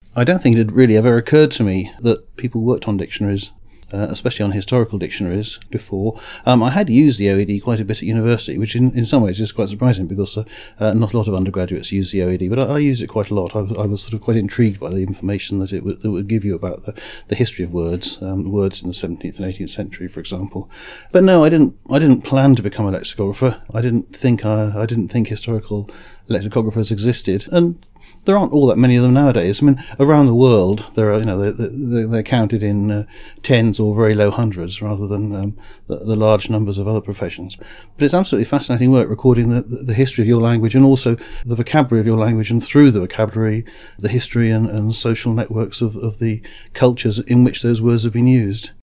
I don't think it had really ever occurred to me that people worked on dictionaries, especially on historical dictionaries, before. I had used the OED quite a bit at university, which in some ways is quite surprising because not a lot of undergraduates use the OED, but I used it quite a lot. I was sort of quite intrigued by the information that it would give you about the history of words, words in the 17th and 18th century, for example. But no, I didn't plan to become a lexicographer. I didn't think historical lexicographers existed, and there aren't all that many of them nowadays. I mean, around the world, there are, they're counted in tens or very low hundreds rather than the large numbers of other professions. But it's absolutely fascinating work recording the history of your language and also the vocabulary of your language, and through the vocabulary, the history and social networks of the cultures in which those words have been used.